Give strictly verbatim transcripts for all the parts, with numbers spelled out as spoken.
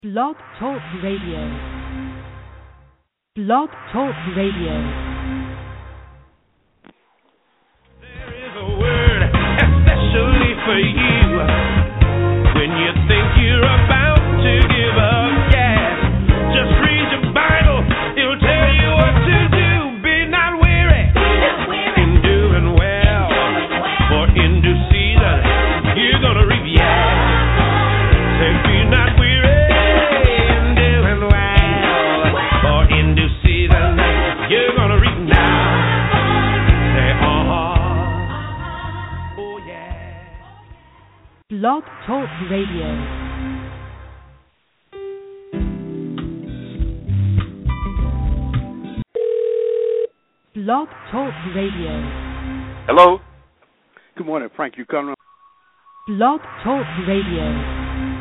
Blog Talk Radio. Blog Talk Radio. There is a word especially for you when you think you're about to give up gas. Just read your Bible, it'll tell you what to do. Be not weary in doing well, for in due season you're gonna reap, yeah. Say, be not weary in doing well, for in due season you're gonna reap now. Say, uh-huh, oh yeah. Blog Talk Radio. Blog Talk Radio. Hello. Good morning, Frank. You coming? Blog Talk Radio.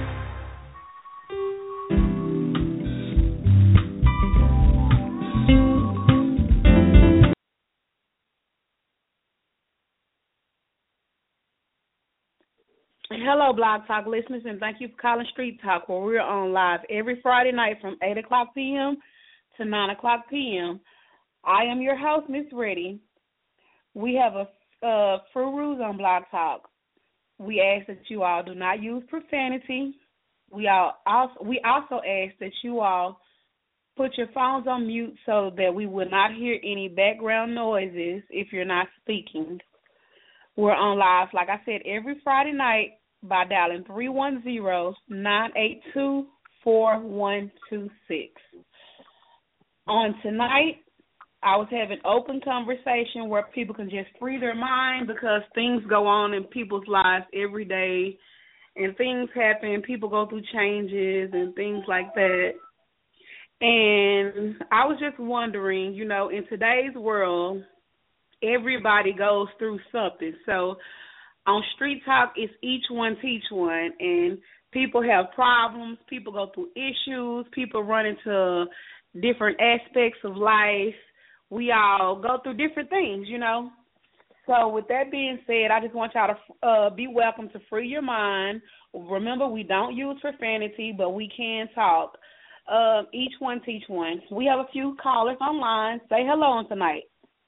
Hello, Blog Talk listeners, and thank you for calling Street Talk, where we're on live every Friday night from eight o'clock p.m. to nine o'clock p.m. I am your host, Miss Reddy. We have a uh, few rules on Blog Talk. We ask that you all do not use profanity. We all also we also ask that you all put your phones on mute so that we will not hear any background noises if you're not speaking. We're on live, like I said, every Friday night by dialing three one zero, nine eight two, four one two six. On tonight, I was having open conversation where people can just free their mind because things go on in people's lives every day and things happen. People go through changes and things like that. And I was just wondering, you know, in today's world, everybody goes through something. So on Street Talk, it's each one teach one. And people have problems. People go through issues. People run into different aspects of life. We all go through different things, you know. So with that being said, I just want y'all to uh, be welcome to free your mind. Remember, we don't use profanity, but we can talk. Uh, each one teach one. We have a few callers online. Say hello on tonight.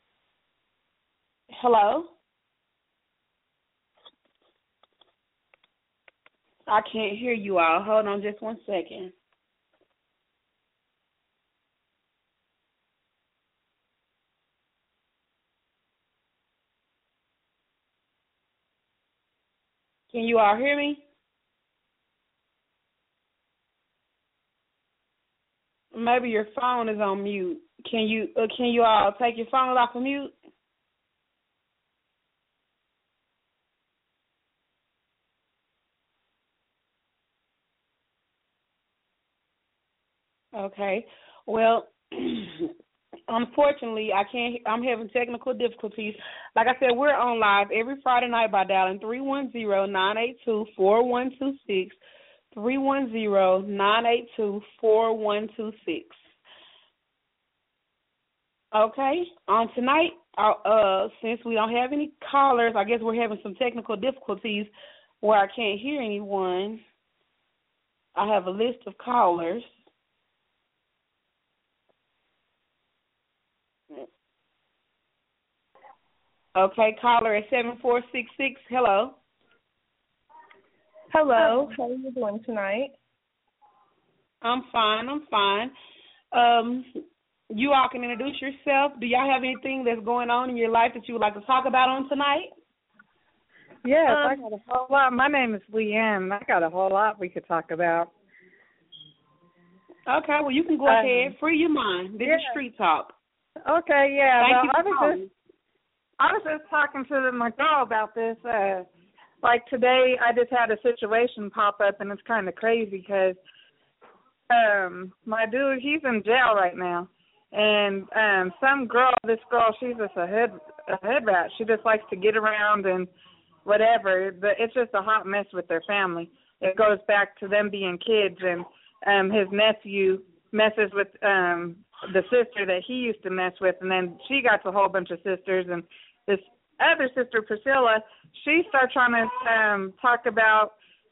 Hello? I can't hear you all. Hold on just one second. Can you all hear me? Maybe your phone is on mute. Can you uh, can you all take your phone off of mute? Okay. Well, unfortunately, I can't. I'm having technical difficulties. Like I said, we're on live every Friday night by dialing three one zero, nine eight two, four one two six, three one zero, nine eight two, four one two six. Okay. On tonight, uh, uh, since we don't have any callers, I guess we're having some technical difficulties where I can't hear anyone. I have a list of callers. Okay, caller at seven four six six. Hello. Hello. How are you doing tonight? I'm fine. I'm fine. Um, you all can introduce yourself. Do y'all have anything that's going on in your life that you would like to talk about on tonight? Yes, um, I got a whole lot. My name is Leanne. I got a whole lot we could talk about. Okay, well, you can go um, ahead. Free your mind. This yeah. is Street Talk. Okay, yeah. Thank well, you I for was calling. just I was just talking to my girl about this. Uh, like today, I just had a situation pop up, and it's kind of crazy because um, my dude, he's in jail right now, and um, some girl, this girl, she's just a hood a hood rat. She just likes to get around and whatever. But it's just a hot mess with their family. It goes back to them being kids, and um, his nephew messes with um, the sister that he used to mess with, and then she got a whole bunch of sisters, and this other sister, Priscilla, she started trying to um, talk about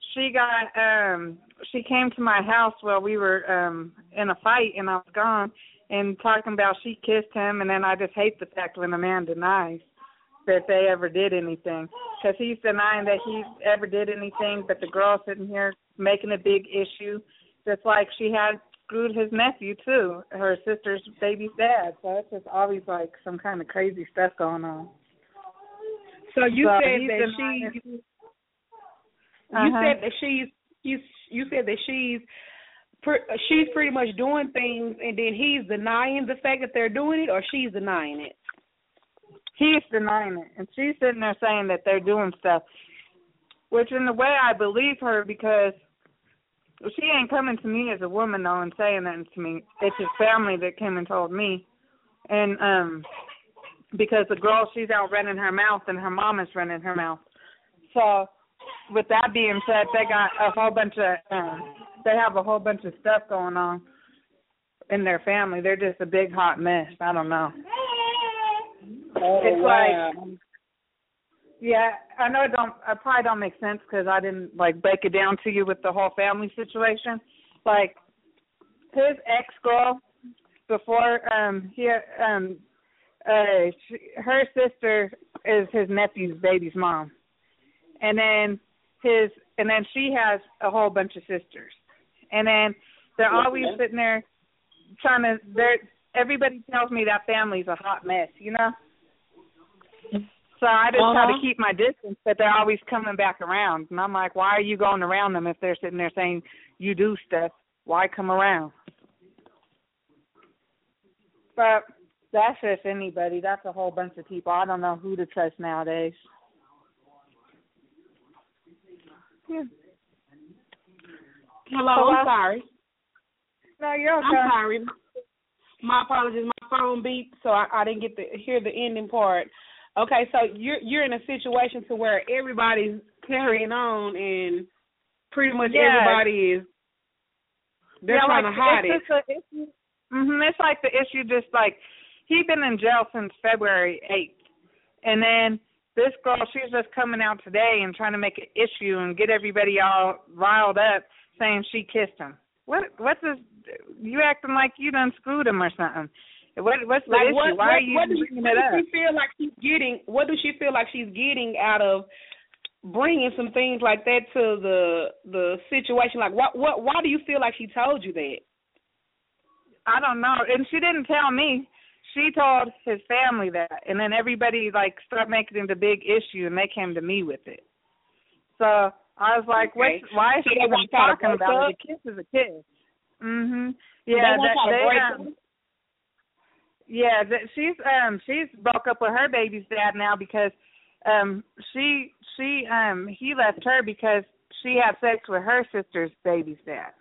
she got um she came to my house while we were um in a fight and I was gone and talking about she kissed him, and then I just hate the fact when a man denies that they ever did anything, because he's denying that he ever did anything, but the girl sitting here making a big issue, just like she had screwed his nephew too, her sister's baby's dad. So it's just always like some kind of crazy stuff going on. So you so said that she, you uh-huh. said that she's, you, you said that she's, she's pretty much doing things, and then he's denying the fact that they're doing it, or she's denying it. He's denying it, and she's sitting there saying that they're doing stuff, which in a way I believe her, because she ain't coming to me as a woman, though, and saying that to me. It's his family that came and told me. And um, because the girl, she's out running her mouth, and her mom is running her mouth. So with that being said, they got a whole bunch of, um, they have a whole bunch of stuff going on in their family. They're just a big hot mess. I don't know. Oh, it's wow. like, yeah, I know it don't, it probably don't make sense because I didn't like break it down to you with the whole family situation. Like his ex girl, before um he um uh she, her sister is his nephew's baby's mom, and then his and then she has a whole bunch of sisters, and then they're always sitting there trying to. They're everybody tells me that family's a hot mess, you know. So I just uh-huh. try to keep my distance, but they're always coming back around. And I'm like, why are you going around them if they're sitting there saying you do stuff? Why come around? But that's just anybody. That's a whole bunch of people. I don't know who to trust nowadays. Yeah. Hello, Hello? I'm sorry. No, you're okay. I'm sorry. My apologies. My phone beeped, so I, I didn't get to hear the ending part. Okay, so you're you're in a situation to where everybody's carrying on, and pretty much yeah. everybody is they're yeah, trying like, to hide it's it. Just a issue. Mm-hmm, it's like the issue, just like he's been in jail since February eighth, and then this girl, she's just coming out today and trying to make an issue and get everybody all riled up, saying she kissed him. What? What's this? You acting like you done screwed him or something. What, what's the like, issue? what, Why what, are you what do, bringing what it does up? she feel like she's getting? What does she feel like she's getting out of bringing some things like that to the the situation? Like, what what? Why do you feel like she told you that? I don't know, and she didn't tell me. She told his family that, and then everybody like started making it a big issue, and they came to me with it. So I was like, okay. "What? Why is so she even talking about it? A kiss is a kiss." Mhm. Yeah. They That, they, break um, yeah. That she's um she's broke up with her baby's dad now because um she she um he left her because she had sex with her sister's baby's dad.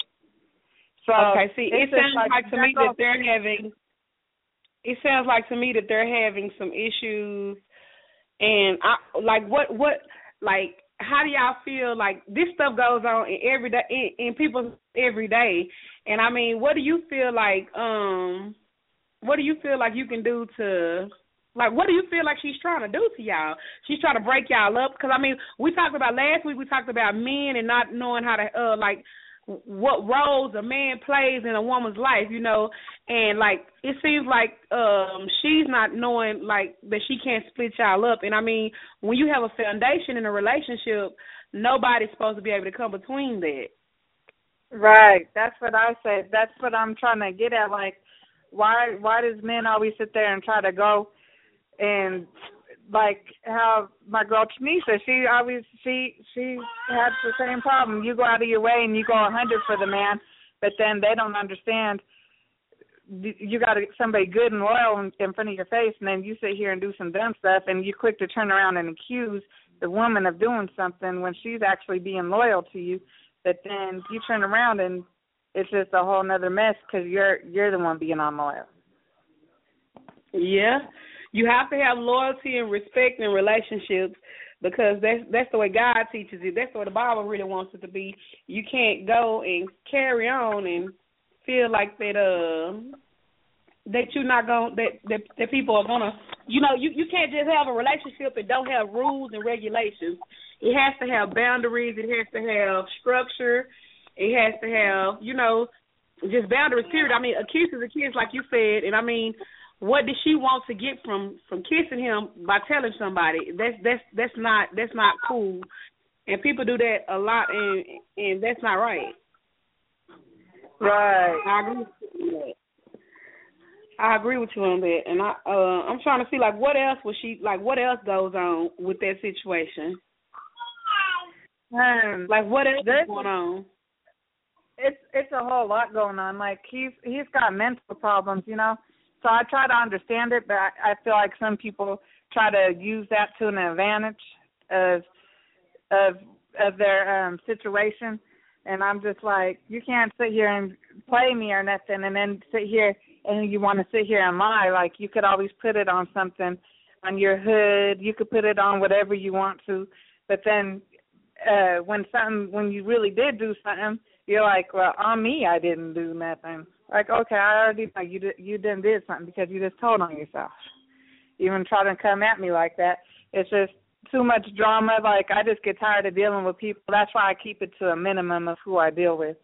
So okay. See, it sounds like, like to me that off. they're having. It sounds like to me that they're having some issues, and I like what what like how do y'all feel like this stuff goes on in every day in, in people's every day, and I mean, what do you feel like um what do you feel like you can do to like what do you feel like she's trying to do to y'all? She's trying to break y'all up, because I mean, we talked about last week we talked about men and not knowing how to uh like what roles a man plays in a woman's life, you know, and like it seems like um she's not knowing like that she can't split y'all up. And I mean, when you have a foundation in a relationship, nobody's supposed to be able to come between that. Right. That's what I said. That's what I'm trying to get at. Like, why why does men always sit there and try to go and like how my girl Tanisha, she always she she had the same problem. You go out of your way and you go a hundred for the man, but then they don't understand. You got to get somebody good and loyal in, in front of your face, and then you sit here and do some dumb stuff, and you're quick to turn around and accuse the woman of doing something when she's actually being loyal to you. But then you turn around and it's just a whole nother mess because you're you're the one being unloyal. Yeah. You have to have loyalty and respect in relationships, because that's that's the way God teaches it. That's the way the Bible really wants it to be. You can't go and carry on and feel like that uh that you're not going that, that that people are gonna, you know, you you can't just have a relationship and don't have rules and regulations. It has to have boundaries. It has to have structure. It has to have, you know, just boundaries. Period. I mean, a kiss is a kiss, like you said, and I mean, what did she want to get from from kissing him by telling somebody? That's that's that's not that's not cool, and people do that a lot, and and that's not right. Right. I agree with you on that. I agree with you on that, and I uh, I'm trying to see like what else was she like what else goes on with that situation. Um, like what else is going on? It's it's a whole lot going on. Like he's he's got mental problems, you know. So I try to understand it, but I, I feel like some people try to use that to an advantage of of of their um, situation. And I'm just like, you can't sit here and play me or nothing, and then sit here and you want to sit here and lie. Like you could always put it on something, on your hood. You could put it on whatever you want to, but then uh, when something when you really did do something, you're like, well, on me, I didn't do nothing. Like, okay, I already know you did, you didn't did something because you just told on yourself. Even try to come at me like that. It's just too much drama. Like, I just get tired of dealing with people. That's why I keep it to a minimum of who I deal with.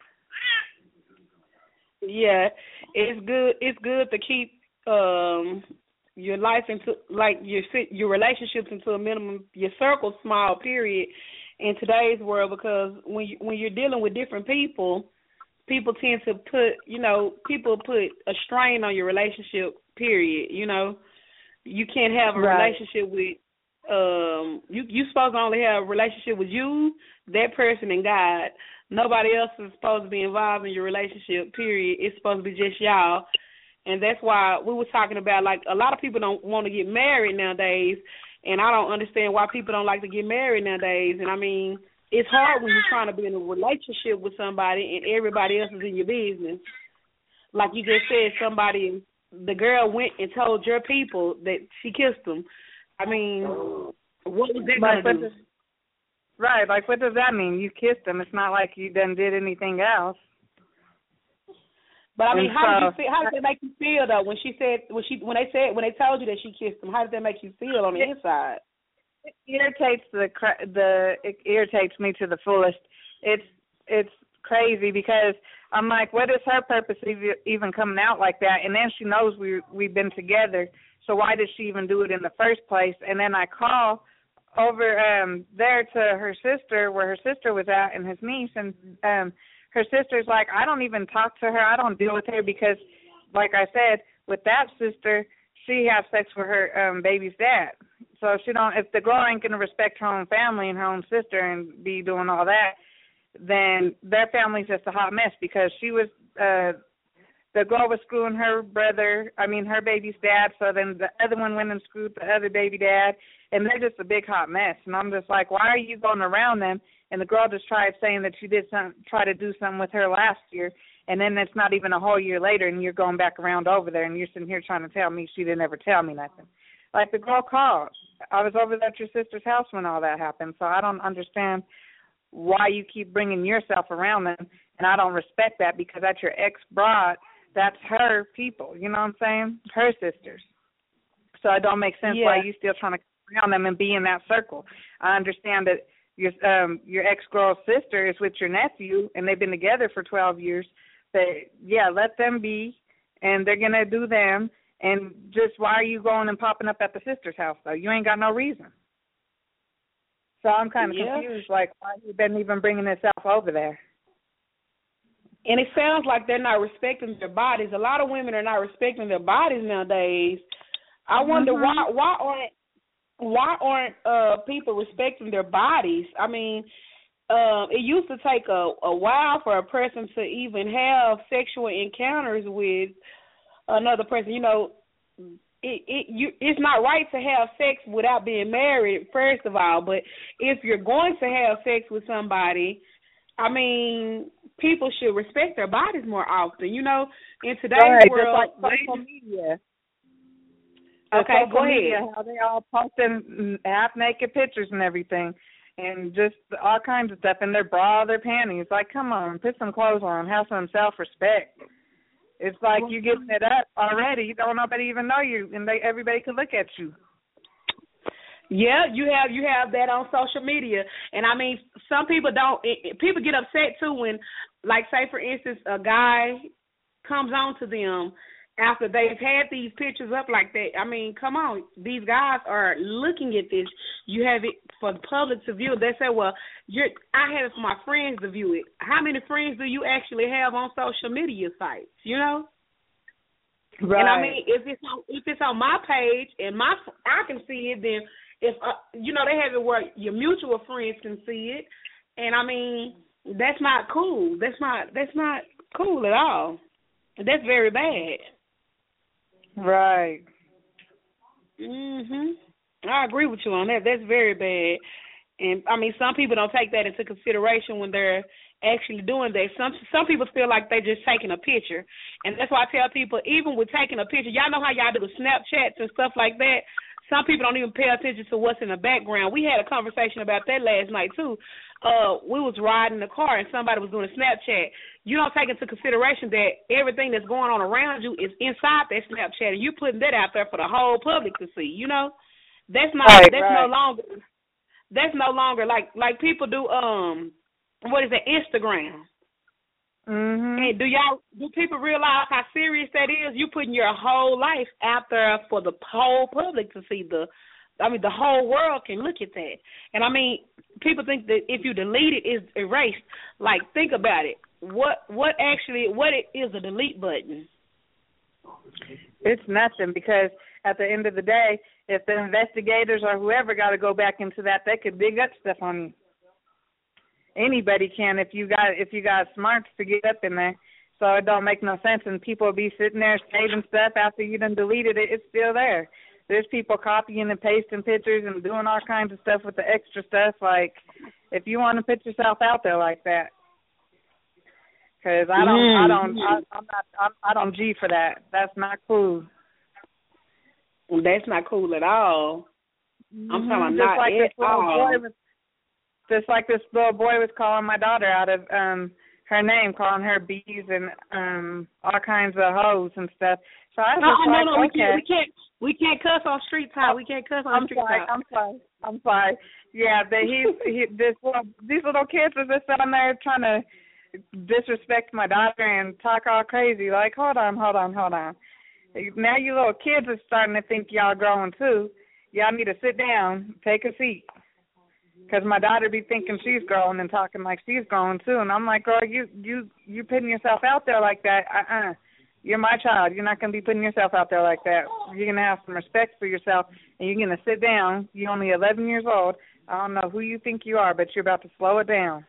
Yeah, it's good. It's good to keep um, your life into like your your relationships into a minimum. Your circle small. Period. In today's world, because when you, when you're dealing with different people, people tend to put, you know, people put a strain on your relationship, period. You know, you can't have a right. relationship with, um, you, you're supposed to only have a relationship with you, that person, and God. Nobody else is supposed to be involved in your relationship, period. It's supposed to be just y'all. And that's why we were talking about, like, a lot of people don't want to get married nowadays. And I don't understand why people don't like to get married nowadays. And, I mean, it's hard when you're trying to be in a relationship with somebody and everybody else is in your business. Like you just said, somebody, the girl went and told your people that she kissed them. I mean, what was that like, going to do? Right. Like, what does that mean? You kissed them. It's not like you done did anything else. But I mean, and how so, did you feel? How did it make you feel though when she said when she when they said when they told you that she kissed him? How did that make you feel on the it, inside? It irritates the the it irritates me to the fullest. It's it's crazy because I'm like, what is her purpose even coming out like that? And then she knows we we've been together, so why did she even do it in the first place? And then I call over um there to her sister where her sister was at and his niece, and um. her sister's like, I don't even talk to her. I don't deal with her because, like I said, with that sister, she has sex with her um, baby's dad. So if she don't, if the girl ain't gonna respect her own family and her own sister and be doing all that, then their family's just a hot mess because she was uh, the girl was screwing her brother. I mean her baby's dad. So then the other one went and screwed the other baby dad, and they're just a big hot mess. And I'm just like, why are you going around them? And the girl just tried saying that she did some, try to do something with her last year, and then it's not even a whole year later, and you're going back around over there, and you're sitting here trying to tell me she didn't ever tell me nothing. Like, the girl called. I was over at your sister's house when all that happened, so I don't understand why you keep bringing yourself around them, and I don't respect that because that's your ex-broad. That's her people, you know what I'm saying? Her sisters. So it don't make sense yeah. why you still trying to come around them and be in that circle. I understand that your um your ex-girl's sister is with your nephew and they've been together for twelve years, but yeah, let them be, and they're gonna do them. And just why are you going and popping up at the sister's house though? You ain't got no reason. So I'm kind of yeah. confused, like why you been even bringing yourself over there. And it sounds like they're not respecting their bodies. A lot of women are not respecting their bodies nowadays. I wonder mm-hmm. why why aren't Why aren't uh, people respecting their bodies? I mean, uh, it used to take a, a while for a person to even have sexual encounters with another person. You know, it, it you, it's not right to have sex without being married, first of all. But if you're going to have sex with somebody, I mean, people should respect their bodies more often. You know, in today's right, world, just like social media. Okay, go media, ahead. How they all posting half naked pictures and everything, and just all kinds of stuff in their bra, their panties. Like, come on, put some clothes on, have some self respect. It's like you getting it up already. You don't nobody even know you, and they, everybody can look at you. Yeah, you have you have that on social media, and I mean, some people don't. It, it, people get upset too when, like, say for instance, a guy comes on to them after they've had these pictures up like that. I mean, come on, these guys are looking at this. You have it for the public to view. They say, well, you're, I have it for my friends to view it. How many friends do you actually have on social media sites? You know. Right. And I mean, if it's on, if it's on my page and my I can see it, then. If uh, you know, they have it where your mutual friends can see it, and I mean that's not cool. That's not that's not cool at all. That's very bad. Right. Mhm. I agree with you on that. That's very bad. And I mean, some people don't take that into consideration when they're actually doing that. Some some people feel like they're just taking a picture, and that's why I tell people, even with taking a picture, y'all know how y'all do the Snapchats and stuff like that. Some people don't even pay attention to what's in the background. We had a conversation about that last night, too. Uh, we was riding the car, and somebody was doing a Snapchat. You don't take into consideration that everything that's going on around you is inside that Snapchat, and you're putting that out there for the whole public to see, you know? That's not, right, that's right. no longer, that's no longer, like, like people do, um, what is that, Instagram. Mm-hmm. And do y'all, do people realize how serious that is? You putting your whole life out there for the whole public to see. The, I mean, the whole world can look at that. And I mean, people think that if you delete it, it's erased. Like, think about it. What, what actually, what is a delete button? It's nothing, because at the end of the day, if the investigators or whoever got to go back into that, they could dig up stuff on you. Anybody can if you got if you got smarts to get up in there. So it don't make no sense, and people will be sitting there saving stuff after you done deleted it. It's still there. There's people copying and pasting pictures and doing all kinds of stuff with the extra stuff. Like, if you want to put yourself out there like that, because I don't, mm. I don't, I, I'm not, I'm, I don't G for that. That's not cool. That's not cool at all. I'm talking Just not like at this little all. boy was, just like this little boy was calling my daughter out of um her name, calling her bees and um all kinds of hoes and stuff. So I was no, just no, like, no, okay. we can't, we can't, we can't cuss on street talk. We can't cuss on I'm street sorry, talk. I'm sorry, I'm sorry. Yeah, but he, he, this little, these little kids are just on there trying to disrespect my daughter and talk all crazy. Like, hold on, hold on, hold on. Now you little kids are starting to think y'all growing too. Y'all need to sit down, take a seat. Because my daughter be thinking she's growing and talking like she's growing too, and I'm like, girl, you you you putting yourself out there like that? Uh-uh. You're my child. You're not gonna be putting yourself out there like that. You're gonna have some respect for yourself, and you're gonna sit down. You're only eleven years old. I don't know who you think you are, but you're about to slow it down.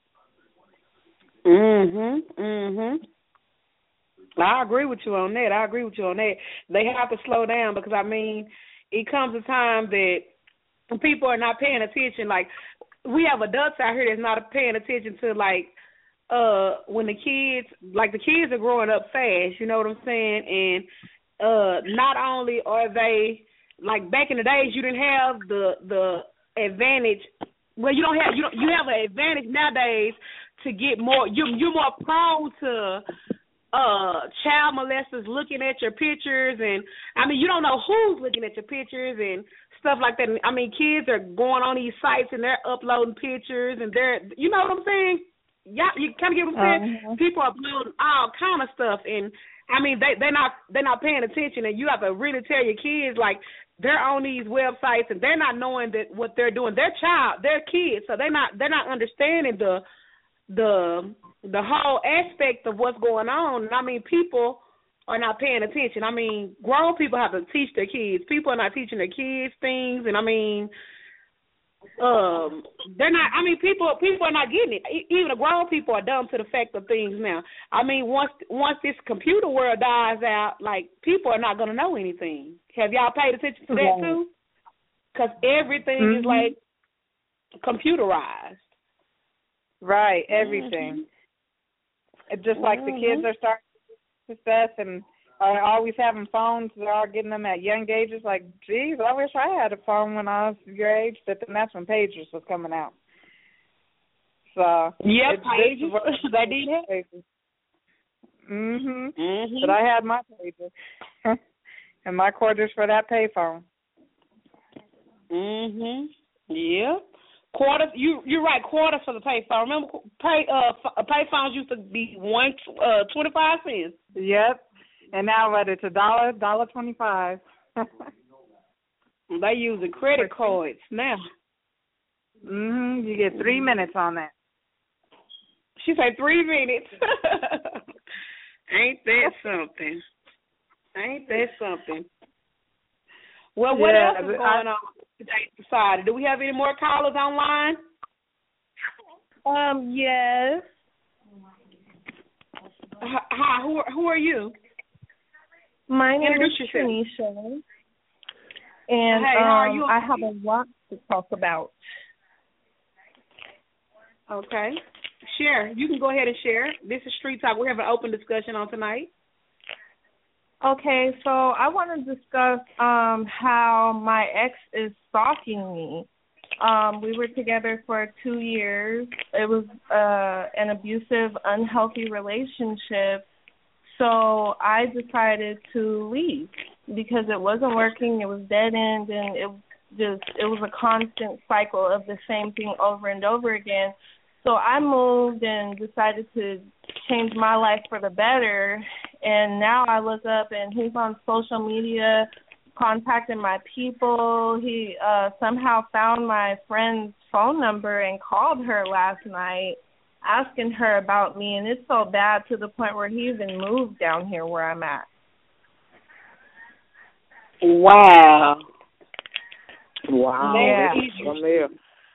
Mhm, mhm. I agree with you on that. I agree with you on that. They have to slow down because I mean, it comes a time that people are not paying attention. Like, we have adults out here that's not paying attention to, like, uh, when the kids, like, the kids are growing up fast, you know what I'm saying? And uh, not only are they, like, back in the days, you didn't have the the advantage. Well, you don't have, you don't, you have an advantage nowadays to get more, you're, you're more prone to uh, child molesters looking at your pictures. And, I mean, you don't know who's looking at your pictures and stuff like that. I mean, kids are going on these sites and they're uploading pictures and they're, you know what I'm saying? Yeah, you kind of get what I'm saying? Uh-huh. People are uploading all kind of stuff, and I mean, they they're not they're not paying attention, and you have to really tell your kids, like, they're on these websites and they're not knowing that what they're doing. They're child, they're kids, so they're not they're not understanding the the the whole aspect of what's going on. And I mean, people are not paying attention. I mean, grown people have to teach their kids. People are not teaching their kids things, and I mean, um, they're not. I mean, people people are not getting it. Even the grown people are dumb to the fact of things now. I mean, once once this computer world dies out, like, people are not going to know anything. Have y'all paid attention to that too? Because everything mm-hmm. is like computerized. Right, everything. Mm-hmm. Just like mm-hmm. the kids are starting to stuff and are always having phones. They're all getting them at young ages. Like, geez, I wish I had a phone when I was your age. But then that's when pagers was coming out. So yep, pagers. They did. Mhm. Mhm. But I had my pager and my quarters for that payphone. Mhm. Yeah. Quarter. You you're right. Quarter for the payphone. Remember, pay uh payphones used to be one uh twenty five cents. Yep. And now what? It's a dollar, dollar twenty-five. They using credit cards now. Mhm. You get three minutes on that. She said three minutes. Ain't that something? Ain't that something? Well, what Yeah, else is going I, on today society? Do we have any more callers online? Um, yes. Hi, who are, who are you? My name Introduce is yourself. Tanisha, and Hey, how are um, you? I have a lot to talk about. Okay. Share. You can go ahead and share. This is Street Talk. We have an open discussion on tonight. Okay, so I want to discuss um, how my ex is stalking me. Um, we were together for two years. It was uh, an abusive, unhealthy relationship. So I decided to leave because it wasn't working. It was dead end, and it just it was a constant cycle of the same thing over and over again. So I moved and decided to change my life for the better. And now I look up and he's on social media contacting my people. He uh, somehow found my friend's phone number and called her last night asking her about me. And it's so bad to the point where he even moved down here where I'm at. Wow. Wow. Yeah. From there.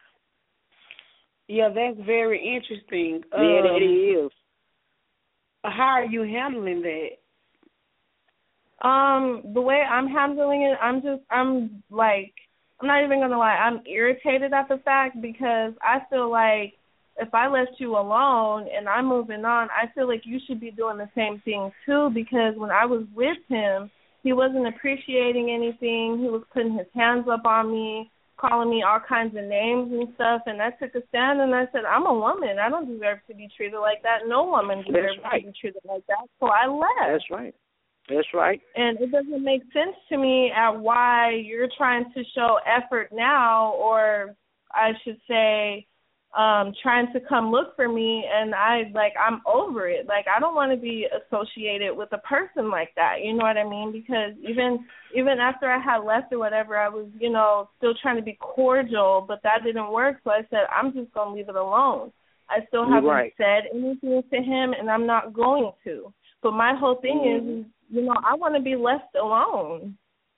Yeah, that's very interesting. Yeah, um, it is. How are you handling that? Um, the way I'm handling it, I'm just, I'm like, I'm not even going to lie, I'm irritated at the fact because I feel like if I left you alone and I'm moving on, I feel like you should be doing the same thing too, because when I was with him, he wasn't appreciating anything. He was putting his hands up on me, calling me all kinds of names and stuff, and I took a stand and I said, I'm a woman. I don't deserve to be treated like that. No woman deserves right. to be treated like that. So I left. That's right. That's right. And it doesn't make sense to me at why you're trying to show effort now, or I should say um, trying to come look for me, and I, like, I'm over it. Like, I don't want to be associated with a person like that, you know what I mean? Because even even after I had left or whatever, I was, you know, still trying to be cordial, but that didn't work, so I said, I'm just going to leave it alone. I still haven't right. said anything to him, and I'm not going to. But my whole thing mm-hmm. is, you know, I want to be left alone.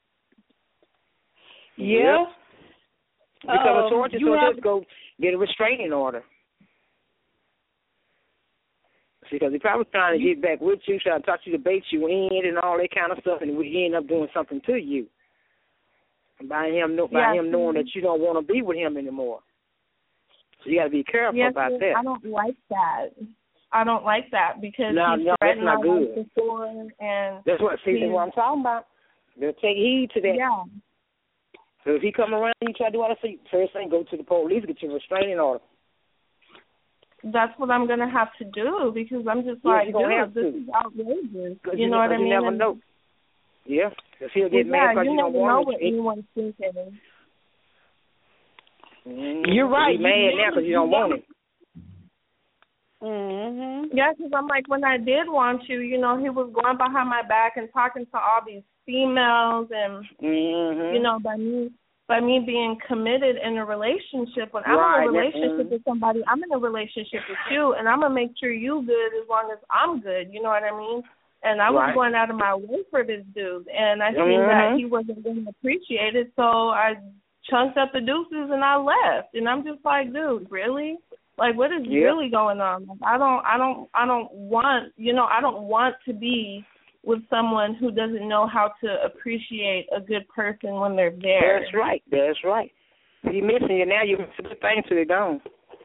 Yeah. Because um, a torture, you so have... just go get a restraining order. Because he probably trying to get back with you, trying to talk to you to bait you in and all that kind of stuff, and he end up doing something to you. By him, by yeah, him knowing that you don't want to be with him anymore. So you got to be careful yes, about that. I don't like that. I don't like that because no, he's no, that's threatened not my good. life before, and that's what, see, that's what I'm talking about. They'll take heed to that. Yeah. So if he come around and you try to do all that, first thing, go to the police, get your restraining order. That's what I'm going to have to do because I'm just yeah, like, dude, this to. is outrageous. You, you know what I mean? You never and, know. Yeah, if he'll get well, mad yeah, because you, you never don't know want what it. anyone's thinking. Mm-hmm. You're right. He's mad now because you don't want it. Mhm. Yeah, because I'm like, when I did want you, you know, he was going behind my back and talking to all these females, and mm-hmm. you know, by me by me being committed in a relationship. When I'm right. in a relationship mm-hmm. with somebody, I'm in a relationship with you, and I'm gonna make sure you good as long as I'm good. You know what I mean? And I was right. going out of my way for this dude, and I mm-hmm. seen that he wasn't going to appreciate it, so I chunked up the deuces and I left. And I'm just like, dude, really? Like, what is yep. really going on? Like, I don't, I don't, I don't want, you know, I don't want to be with someone who doesn't know how to appreciate a good person when they're there. That's right. That's right. If you're missing you now, you miss a good thing till they're gone.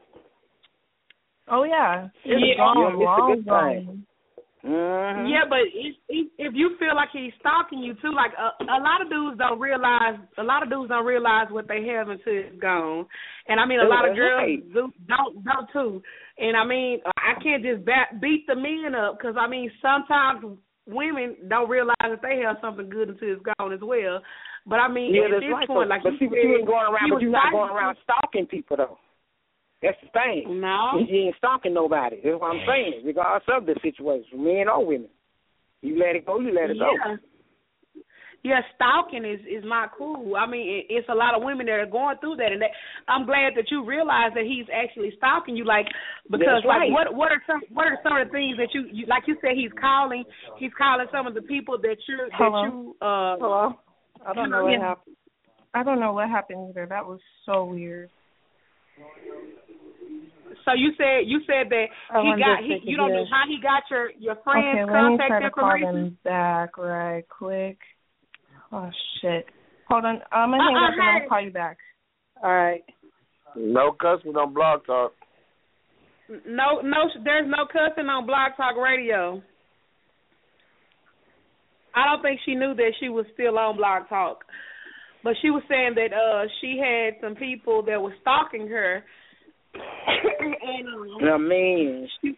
Oh yeah, it's yeah, gone, you miss long a good gone. thing. Mm-hmm. Yeah, but if, if if you feel like he's stalking you too, like a, a lot of dudes don't realize, a lot of dudes don't realize what they have until it's gone. And I mean, a That's lot of girls right. do, don't don't too. And I mean, I can't just bat, beat the men up because I mean, sometimes women don't realize that they have something good until it's gone as well. But I mean, yeah, at that's this right. point, So, like but you see, said, you ain't going around, but you're not going around to... stalking people though. That's the thing. No, you ain't stalking nobody. That's what I'm saying. Regardless of the situation, men or women, you let it go. You let it yeah. go. Yeah, stalking is, is not cool. I mean, it, it's a lot of women that are going through that, and that, I'm glad that you realize that he's actually stalking you. Like, because That's right. like, what what are some what are some of the things that you, you like? You said he's calling. He's calling some of the people that you're that Hello? you. Uh, Hello. I don't know what yeah. happened. I don't know what happened either. That was so weird. So you said you said that Oh, he I'm got just he you don't know how he got your your friend's Okay, let me contact try to call information. them back right quick. Oh shit! Hold on, I'm gonna hang Uh-uh, up and I'm hey. gonna call you back. All right. No cussing on Blog Talk. No, no, there's no cussing on Blog Talk Radio. I don't think she knew that she was still on Blog Talk, but she was saying that uh, she had some people that were stalking her. and, um, The man. She,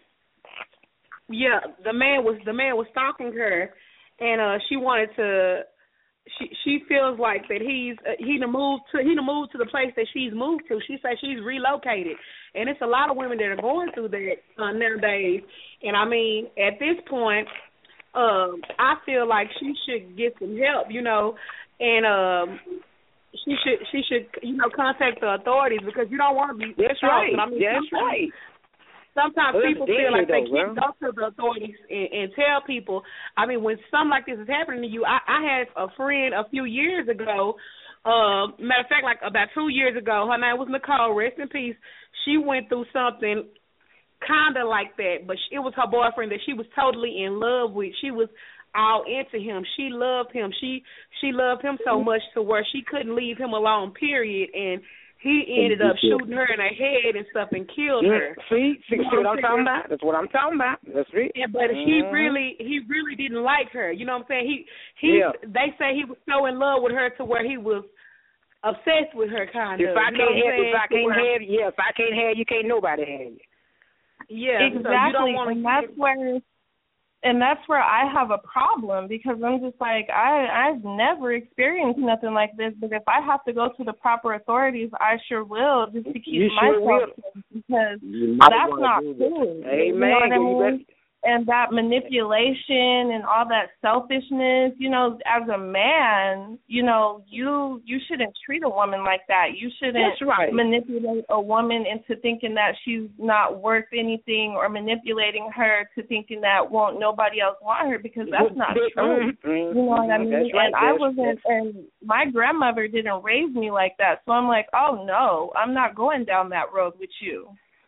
yeah, the man was the man was stalking her, and uh, she wanted to. She she feels like that he's uh, he done moved to he done moved to the place that she's moved to. She said she's relocated, and it's a lot of women that are going through that uh, nowadays. And I mean, at this point, um, I feel like she should get some help, you know, and um, she should she should you know contact the authorities because you don't want to be. That's right. I mean, That's right. Sometimes well, people feel like they though, can't go to the authorities and, and tell people. I mean, when something like this is happening to you, I, I had a friend a few years ago. Uh, matter of fact, like about two years ago, her name was Nicole. Rest in peace. She went through something kind of like that, but she, it was her boyfriend that she was totally in love with. She was all into him. She loved him. She she loved him so much to where she couldn't leave him alone. Period. And he ended up shooting her in the head and stuff and killed her. See, see, see what I'm talking about? That's what I'm talking about. That's it. Yeah, but mm-hmm. he really, he really didn't like her. You know what I'm saying? He, he. Yeah. They say he was so in love with her to where he was obsessed with her, kind if of. I you know can't what have, I'm if I can't where, have, yeah, if I can't have you, can't nobody have you. Yeah, exactly. So you don't want to. And that's where. And that's where I have a problem because I'm just like, I, I've never experienced nothing like this, but if I have to go to the proper authorities, I sure will just to keep you sure myself will. safe because You that's not cool. Amen. You know what I mean? You And that manipulation and all that selfishness, you know, as a man, you know, you you shouldn't treat a woman like that. You shouldn't That's right. manipulate a woman into thinking that she's not worth anything or manipulating her to thinking that won't nobody else want her because that's not true. Mm-hmm. You know what I mean? That's right. And I That's, wasn't, that's... and my grandmother didn't raise me like that. So I'm like, oh no, I'm not going down that road with you.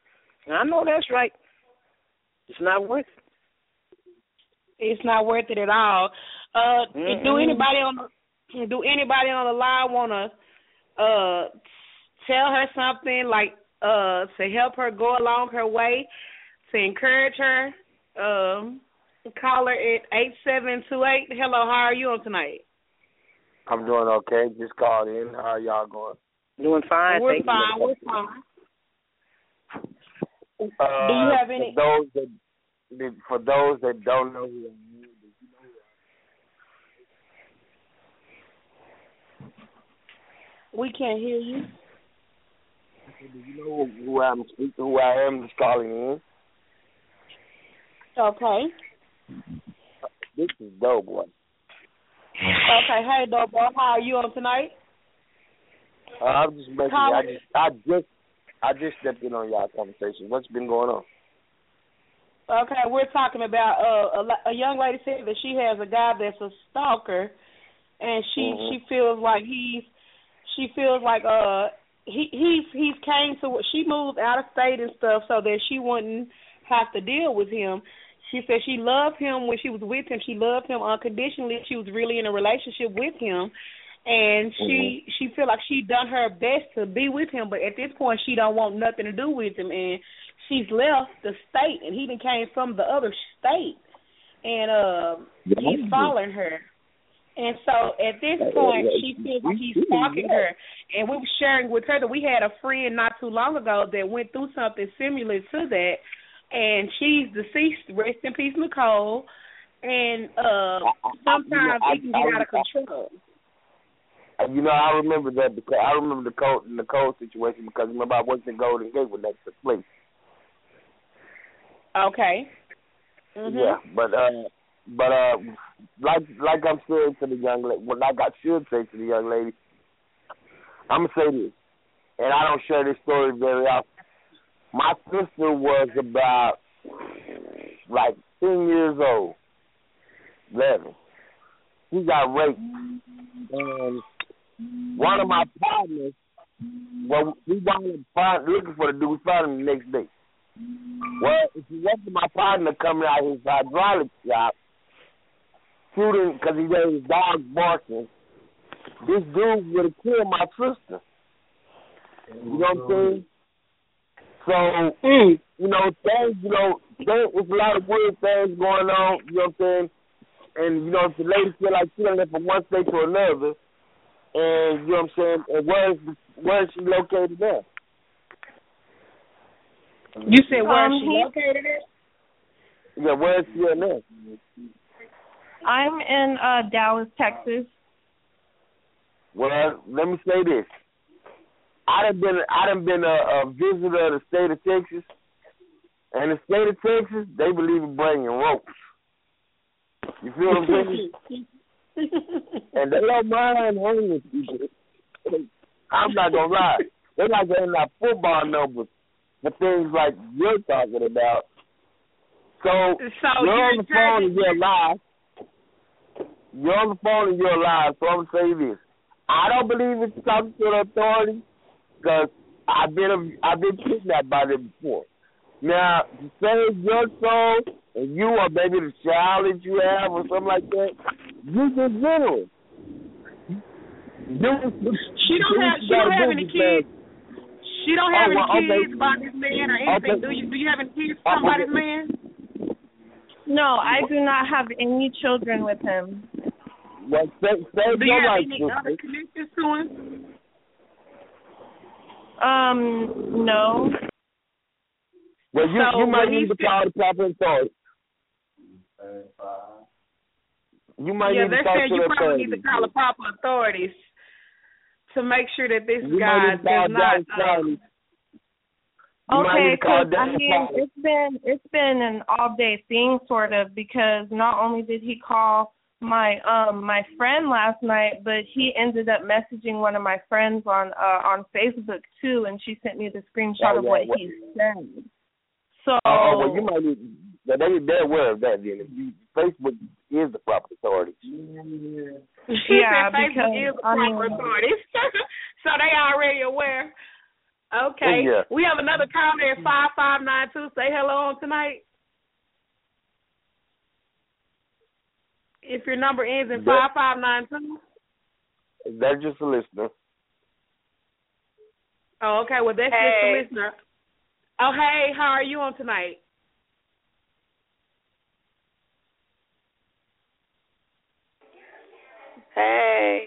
I know that's right. It's not worth it. It's not worth it at all. Uh, mm-hmm. Do anybody on the do anybody on the line want to uh, tell her something like uh, to help her go along her way, to encourage her? Um, call her at eight seven two eight. Hello, how are you on tonight? I'm doing okay. Just called in. How are y'all going? Doing fine. We're Thank fine. you. We're fine. Uh, do you have any? For those that for those that don't know who I am, do you know who I am? We can't hear you. Do you know who I'm speaking? Who I am? Just calling in. Okay. This is Dope Boy. Okay. Hey, Dope Boy. How are you on tonight? Uh, I'm just making. Call I it. just. I just. I just stepped in on y'all conversation. What's been going on? Okay, we're talking about uh, a, a young lady said that she has a guy that's a stalker, and she Mm-hmm. she feels like he's she feels like uh he he's he's came to she moved out of state and stuff so that she wouldn't have to deal with him. She said she loved him when she was with him. She loved him unconditionally. She was really in a relationship with him. And she she feel like she done her best to be with him, but at this point she don't want nothing to do with him, and she's left the state, and he done came from the other state, and uh, he's following her. And so at this point, she feels like he's stalking her. And we were sharing with her that we had a friend not too long ago that went through something similar to that. And she's deceased. Rest in peace, Nicole. And uh, sometimes it can get out of control. You know, I remember that because I remember the Nicole, Nicole situation because remember I went to Golden Gate when that took place. Okay. Mm-hmm. Yeah, but uh, but uh, like like I'm saying to the young lady, well, like I should say to the young lady, I'm gonna say this, and I don't share this story very often. My sister was about like ten years old, eleven. She got raped, and one of my partners, well, we wound up find, looking for the dude. We found him the next day. Well, if you left my partner coming out of his hydraulic shop, shooting because he had his dog barking, this dude would have killed my sister. You know what I'm saying? So, mm. you know, things, you know, there's a lot of weird things going on, you know what I'm saying? And, you know, if the lady feel like she done left from one state to another, and, you know what I'm saying, and where is, where is she located at? You said where um, is she located at? Yeah, where is she at now? I'm in uh, Dallas, Texas. Well, let me say this. I done been I done been a, a visitor of the state of Texas, and the state of Texas, they believe in bringing ropes. You feel what I'm saying? And they don't mind homeless people. I'm not gonna lie. They like getting our football numbers for things like you're talking about. So, so you're, you're on the phone and you're live. You're on the phone and you're live. So I'm gonna say this. I don't believe it's talking to the authorities because I've been I've been kidnapped by them before. Now, to save your soul and you or maybe the child that you have or something like that, you just generous. She don't have she don't have any kids. She don't have oh, well, any kids okay. by this man or anything. Okay. Do you do you have any kids from by okay. this man? No, I do not have any children with him. Well, save, save do you have life, any sister. other connections to him? Um, no. Well, you, so you might need need to call the proper authorities. You might yeah, need to they're talk saying to you the probably authorities. need to call the proper authorities to make sure that this you guy might need to call does not. Dallas Uh, okay, call because I mean, it's been it's been an all day thing, sort of, because not only did he call my um my friend last night, but he ended up messaging one of my friends on uh, on Facebook too, and she sent me the screenshot oh, of yeah, what what? he said. So oh, well, you might need. They they're aware of that. Then you, Facebook is the proper authority. Yeah, because is the I mean, proper authorities, so they already aware. Okay, yeah. We have another caller at five five nine two. Say hello on tonight. If your number ends in five five nine two. That's just a listener. Oh, okay. Well, that's hey. just a listener. Oh, hey, how are you on tonight? Hey.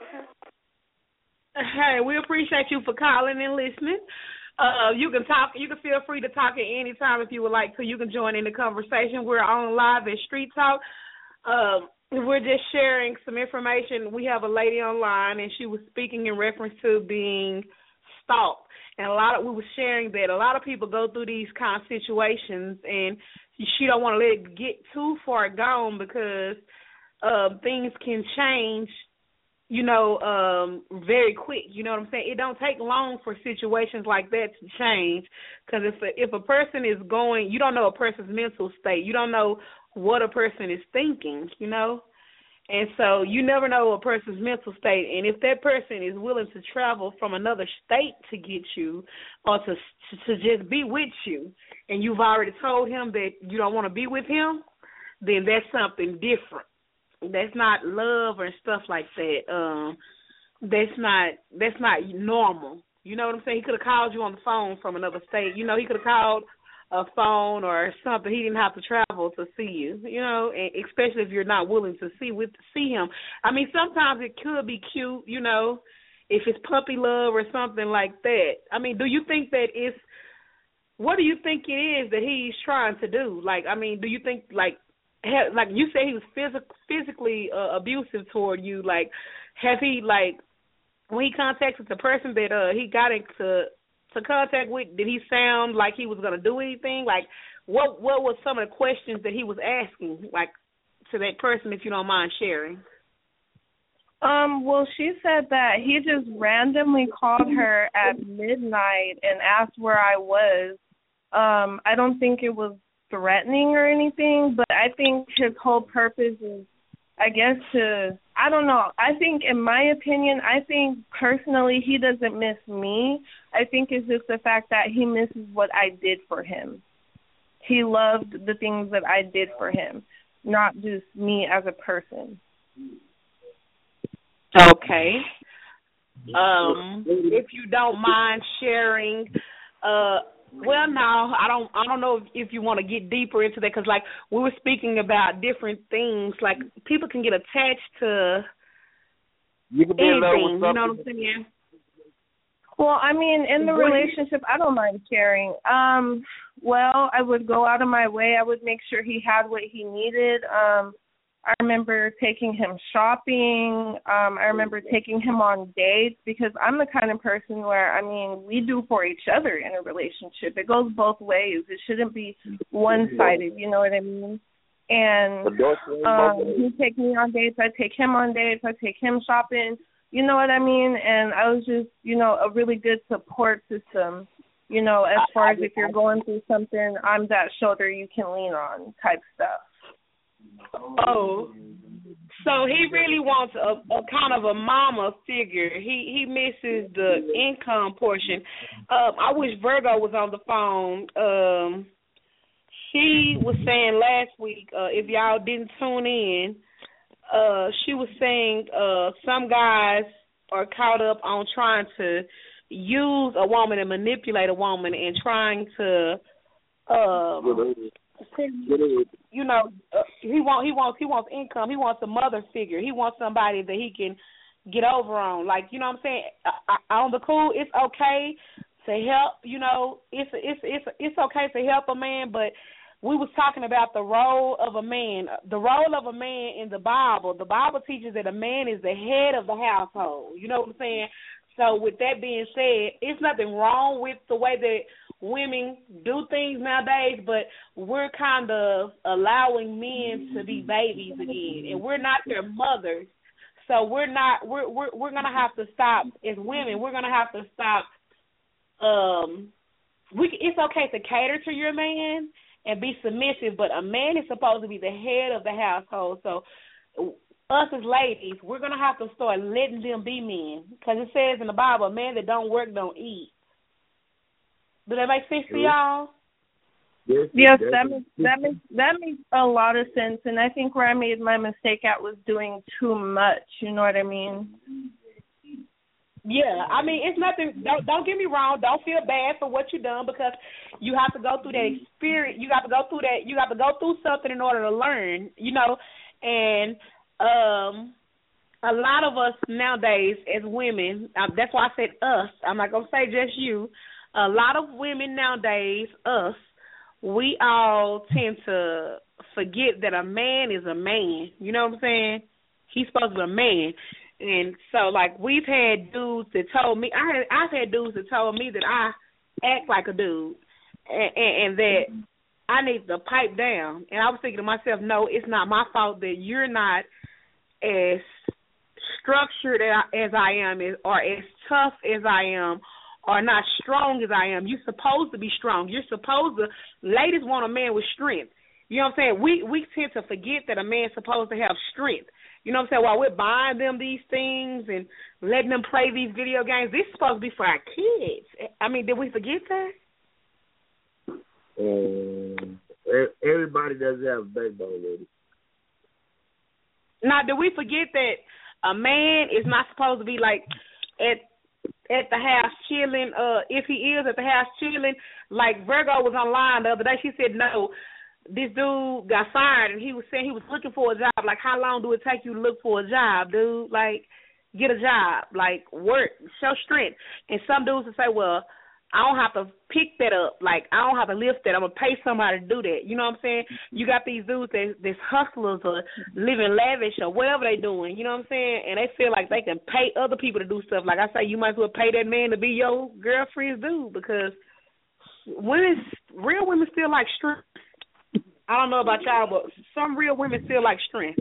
Hey, we appreciate you for calling and listening. Uh, you can talk. You can feel free to talk at any time if you would like to. You can join in the conversation. We're on live at Street Talk. Um, we're just sharing some information. We have a lady online, and she was speaking in reference to being stalked. And a lot of we were sharing that a lot of people go through these kind of situations, and she don't want to let it get too far gone because uh, things can change. You know, um, very quick. You know what I'm saying? It don't take long for situations like that to change. Because if a, if a person is going, you don't know a person's mental state. You don't know what a person is thinking. You know, and so you never know a person's mental state. And if that person is willing to travel from another state to get you, or to to just be with you, and you've already told him that you don't want to be with him, then that's something different. That's not love or stuff like that. Um, that's not that's not normal. You know what I'm saying? He could have called you on the phone from another state. You know, he could have called a phone or something. He didn't have to travel to see you, you know, and especially if you're not willing to see with see him. I mean, sometimes it could be cute, you know, if it's puppy love or something like that. I mean, do you think that it's, what do you think it is that he's trying to do? Like, I mean, do you think, like, ha, like you say he was phys- physically uh, abusive toward you, like, has he, like, when he contacted the person that uh, he got into to contact with, did he sound like he was going to do anything? Like, what what was some of the questions that he was asking, like, to that person, if you don't mind sharing? Um, well, she said that he just randomly called her at midnight and asked where I was. Um, I don't think it was threatening or anything, but I think his whole purpose is, I guess, to, I don't know. I think, in my opinion, I think personally he doesn't miss me. I think it's just the fact that he misses what I did for him. He loved the things that I did for him, not just me as a person. Okay. Um, if you don't mind sharing, uh, well, no, I don't. I don't know if, if you want to get deeper into that, because, like, we were speaking about different things. Like, people can get attached to you can be anything. in love with you know what I'm saying? Well, I mean, in the relationship, I don't mind sharing. Um, well, I would go out of my way. I would make sure he had what he needed. Um, I remember taking him shopping. Um, I remember taking him on dates, because I'm the kind of person where, I mean, we do for each other in a relationship. It goes both ways. It shouldn't be one-sided, you know what I mean? And um, he'd take me on dates. I take him on dates. I take him shopping. You know what I mean? And I was just, you know, a really good support system, you know, as far as if you're going through something, I'm that shoulder you can lean on type stuff. Oh, so he really wants a, a kind of a mama figure. He he misses the income portion. Um, I wish Virgo was on the phone. Um, she was saying last week, uh, if y'all didn't tune in, uh, she was saying uh, some guys are caught up on trying to use a woman and manipulate a woman and trying to. Um, You know, uh, he want he wants he wants income. He wants a mother figure. He wants somebody that he can get over on. Like, you know what I'm saying? I, I, on the cool, it's okay to help. You know, it's it's it's it's okay to help a man. But we was talking about the role of a man. The role of a man in the Bible. The Bible teaches that a man is the head of the household. You know what I'm saying? So with that being said, it's nothing wrong with the way that women do things nowadays, but we're kind of allowing men to be babies again, and we're not their mothers. So we're not. We're we're we're gonna have to stop as women. We're gonna have to stop. Um, we it's okay to cater to your man and be submissive, but a man is supposed to be the head of the household. So us as ladies, we're gonna have to start letting them be men, because it says in the Bible, a man that don't work don't eat. Does that make sense to y'all? Yes, yes that makes that makes that makes a lot of sense, and I think where I made my mistake at was doing too much. You know what I mean? Yeah, I mean, it's nothing. Don't, don't get me wrong. Don't feel bad for what you done, because you have to go through that experience. You have to go through that. You have to go through something in order to learn. You know, and um, a lot of us nowadays as women. Uh, that's why I said us. I'm not gonna say just you. A lot of women nowadays, us, we all tend to forget that a man is a man. You know what I'm saying? He's supposed to be a man. And so, like, we've had dudes that told me, I had, I've had dudes that told me that I act like a dude and, and, and that I need to pipe down. And I was thinking to myself, no, it's not my fault that you're not as structured as I am or as tough as I am, or not strong as I am. You're supposed to be strong. You're supposed to, ladies want a man with strength. You know what I'm saying? We we tend to forget that a man's supposed to have strength. You know what I'm saying? While we're buying them these things and letting them play these video games, this is supposed to be for our kids. I mean, did we forget that? Um, everybody doesn't have a backbone, lady. Now, did we forget that a man is not supposed to be like at at the house chilling, uh, if he is at the house chilling, like Virgo was online the other day, she said no, this dude got fired and he was saying he was looking for a job. Like, how long do it take you to look for a job, dude? Like, get a job, like work, show strength. And some dudes will say, well, I don't have to pick that up. Like, I don't have to lift that. I'm going to pay somebody to do that. You know what I'm saying? You got these dudes that, that's hustlers or living lavish or whatever they doing. You know what I'm saying? And they feel like they can pay other people to do stuff. Like I say, you might as well pay that man to be your girlfriend's dude because women, real women still like strength. I don't know about y'all, but some real women still like strength.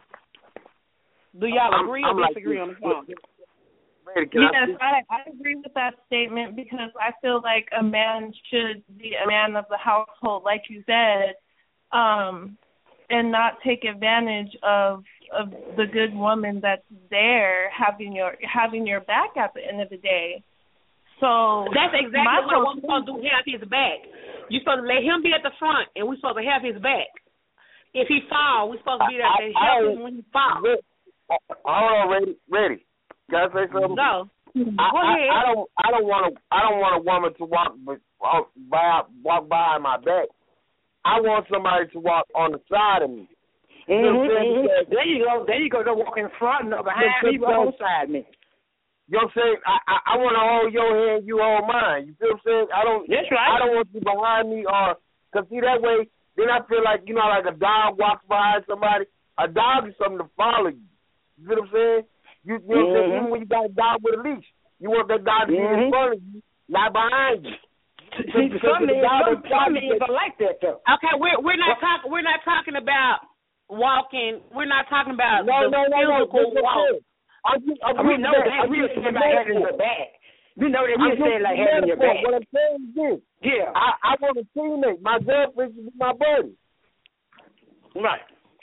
Do y'all agree I'm, I'm or disagree like, on the phone? Yes, I, I agree with that statement because I feel like a man should be a man of the household, like you said, um, and not take advantage of of the good woman that's there having your having your back at the end of the day. So that's exactly what we're supposed to do. Have his back. You're supposed to let him be at the front, and we're supposed to have his back. If he fall, we're supposed to be there to help him when he fall. Hold on, ready, ready. Can I say something? No. I, Go ahead. I, I don't. I don't want to. I don't want a woman to walk by walk by my back. I want somebody to walk on the side of me. Mm-hmm, mm-hmm. There you go. There you go. Don't walk in front or behind me, but beside me. You know what I'm saying? I, I, I want to hold your hand, you hold mine. You feel what I'm saying? I don't. That's right. I don't want you behind me, or because see that way, then I feel like you know, like a dog walks behind somebody. A dog is something to follow you. You feel what I'm saying? You, you know what I'm saying? Even when you got a dog with a leash, you want that dog to be mm-hmm. in front of you, not behind you. See, some men, some, some men are like that though. Okay, we're we're not talking. We're not talking about walking. We're not talking about no, the no, no, physical no, walk. I, just, I, we know that. that. We just saying about having your back. We know that. We just saying like having your back. What I'm saying is this. Yeah. I, I want a teammate. My girlfriend should be my buddy. Right.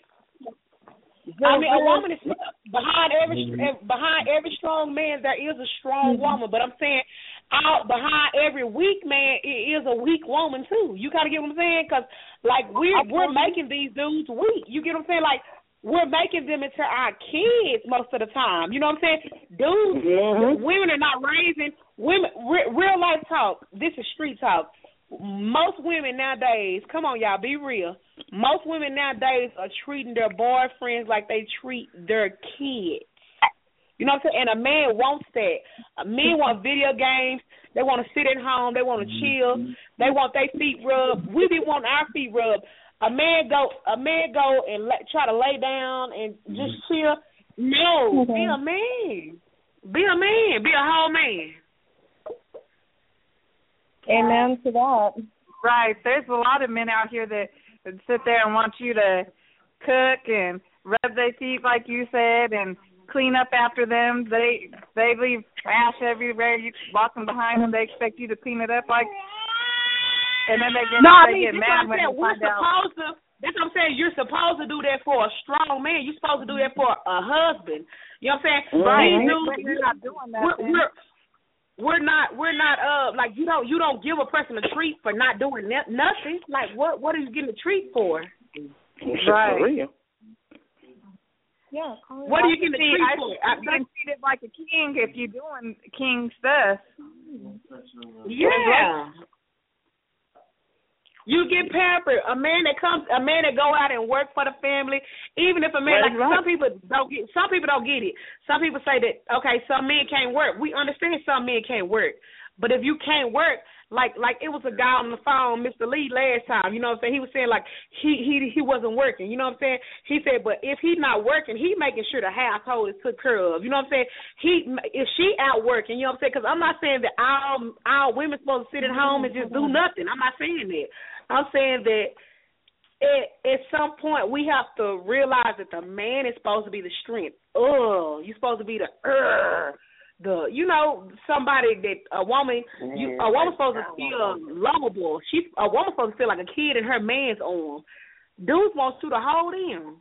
I mean, a woman is behind every behind every strong man. There is a strong woman, but I'm saying, out behind every weak man, it is a weak woman too. You kind of get what I'm saying? Because like we're we're making these dudes weak. You get what I'm saying? Like we're making them into our kids most of the time. You know what I'm saying? Dudes, mm-hmm. women are not raising women. Re, real life talk. This is street talk. Most women nowadays, come on, y'all, be real. Most women nowadays are treating their boyfriends like they treat their kids. You know what I'm saying? And a man wants that. A men want video games. They want to sit at home. They want to chill. They want their feet rubbed. We be wanting our feet rubbed. A man go, a man go and let, try to lay down and just chill. No, be a man. Be a man. Be a whole man. Amen to that. Right. There's a lot of men out here that, that sit there and want you to cook and rub their feet, like you said, and clean up after them. They they leave trash everywhere. You walking behind them, they expect you to clean it up, like. And then they get, no, they I mean, get mad when they we're find supposed out. to. That's what I'm saying. You're supposed to do that for a strong man. You're supposed to do that for a husband. You know what I'm saying? Right. These dudes, we're not doing that. We're, we're, we're not. We're not. Uh, like you don't. You don't give a person a treat for not doing ne- nothing. Like what? What are you getting a treat for? Right. Yeah. What are you getting a treat I, for? I, I'm treated like a king if you're doing king stuff. Yeah. You get pampered. A man that comes, a man that go out and work for the family, even if a man, like right. some people don't get, some people don't get it. Some people say that, okay, some men can't work. We understand some men can't work. But if you can't work, like like it was a guy on the phone, Mister Lee, last time, you know what I'm saying? He was saying like he he he wasn't working, you know what I'm saying? He said, but if he's not working, he making sure the household is took care of, you know what I'm saying? He if she out working, you know what I'm saying? Because I'm not saying that all all women supposed to sit at home and just do nothing. I'm not saying that. I'm saying that at, at some point we have to realize that the man is supposed to be the strength. Oh, you're supposed to be the uh, the you know somebody that a woman you a woman's supposed to feel lovable. She's a woman's supposed to feel like a kid in her man's arm. Dudes wants you to hold him.